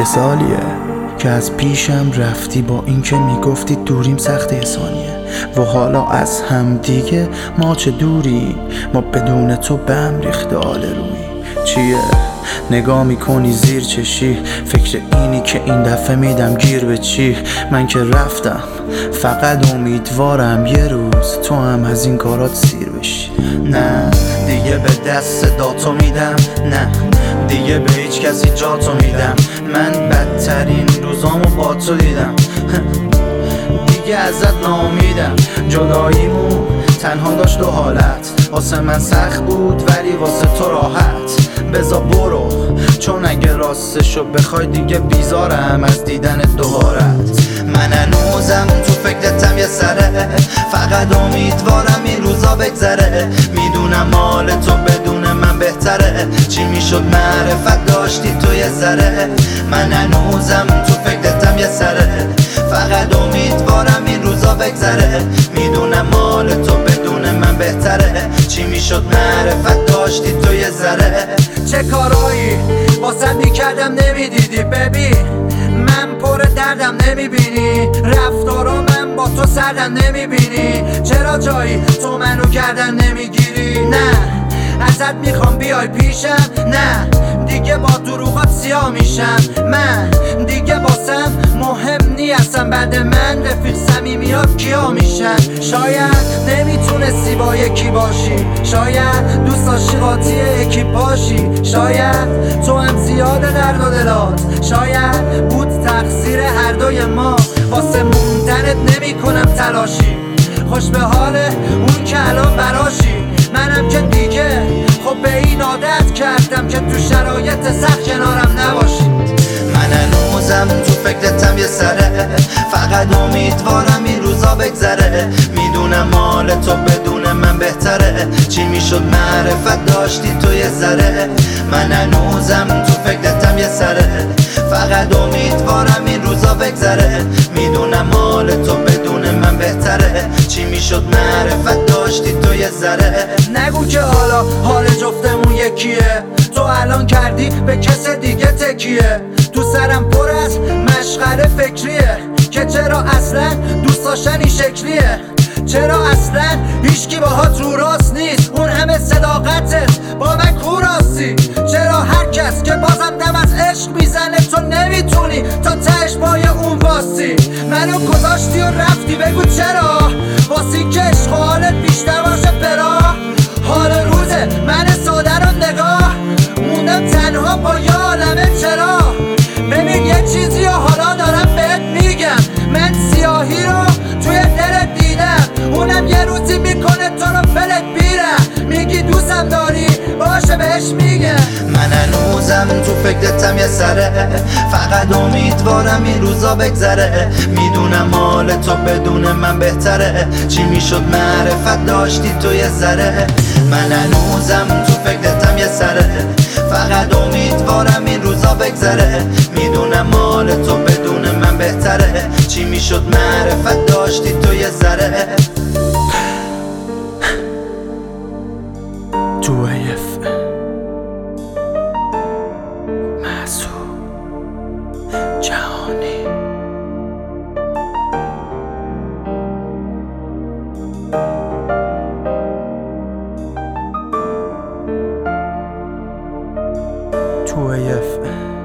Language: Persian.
یه سالیه که از پیشم رفتی، با اینکه میگفتی دوریم سخته ثانیه، و حالا از هم دیگه ما چه دوری، ما بدون تو به هم ریخته آل روی. چیه نگاه میکنی زیر چشی، فکر اینی که این دفعه میدم گیر به چی؟ من که رفتم، فقط امیدوارم یه روز تو هم از این کارات سیر بشی. نه دیگه به دست صداتو میدم، نه دیگه به هیچ کسی جاتو میدم. من بدترین روزامو با تو دیدم، دیگه ازت ناامیدم. جداییمون تنها داشت دو حالت، واسه من سخت بود ولی واسه تو راحت. بزا برو، چون اگه راستشو بخوای دیگه بیزارم از دیدن دوبارت. من هنوزم تو فکرتم یه سره، فقط امیدوارم این روزا بگذره. میدونم مال تو بدون من بهتره، چی میشد معرفت داشتی تو یه ذره. من هنوزم تو فکرتم یه سره، فقط امیدوارم این روزا بگذره. میدونم مال تو بدون من بهتره، چی میشد معرفت داشتی تو یه ذره. چه کارایی واسه میکردم نمیدیدی ببین، من پر دردم نمیبینی، رفتارا من با تو سردم نمیبینی. چرا جایی تو منو گردن نمیگیری؟ نه ازت میخوام بیای پیشم، نه دیگه با دروغات سیاه میشم. من دیگه واسم مهم نیستم، بعد من رفیق صمیمیات کیا میشن. شاید نمیتونستی با یکی باشی، شاید دوست داشتی قاطی یکی باشی، شاید تو هم زیاده درد و دلات، شاید بود تقصیر هر دوی ما. واسه موندنت نمی کنم تلاشی، خوش به حال اون که الان براشی. منم که دیگه خب به این عادت کردم که تو شرایط سخت کنارم نباشی. من هنوزم تو فکرتم یه سره، فقط امیدوارم این روزا بگذره. میدونم مال تو بدون من بهتره، چی میشد معرفت داشتی تو یه ذره. من هنوزم تو فکرتم یه سره، فقط امیدوارم این روزا بگذره. میدونم مال تو بدون من بهتره، چی میشد معرفت داشتی تو یه ذره. نگو که حالا حال جفتمون یکیه، تو الان کردی به کس دیگه تکیه. تو سرم پر از مشغله فکریه که چرا اصلا دوست داشتن این شکلیه، چرا اصلا هیچکی باهات رو راست نیست، اون همه صداقتت با من کوراستی. چرا هر کس که بازم دم از عشق میزنه تو نمیتونی تا تهش پای اون واستی. منو گذاشتی و رفتی، بگو چرا؟ واسی که عشق و حالت بیشتر باشه برا. حال روزه من ساده رو نگاه موندم تنها با یه عالمه چرا. ببین یه چیزی و حالا دارم بهت میگم، من سیاهی رو توی دلت دیدم، اونم یه روزی میکنه تو رو فلت بیرم. میگی دوستم داری باشه بهش میگم. من هنوزم تو فکرتم یه سره، فقط امیدوارم این روزا بگذره. میدونم مال تو بدون من بهتره، چی میشد معرفت داشتی تو یه ذره. من هنوزم تو فکرتم یه سره، فقط امیدوارم این روزا بگذره. میدونم مال تو بدون من بهتره، چی میشد معرفت داشتی تو یه ذره. تو محسوب جهانی. تو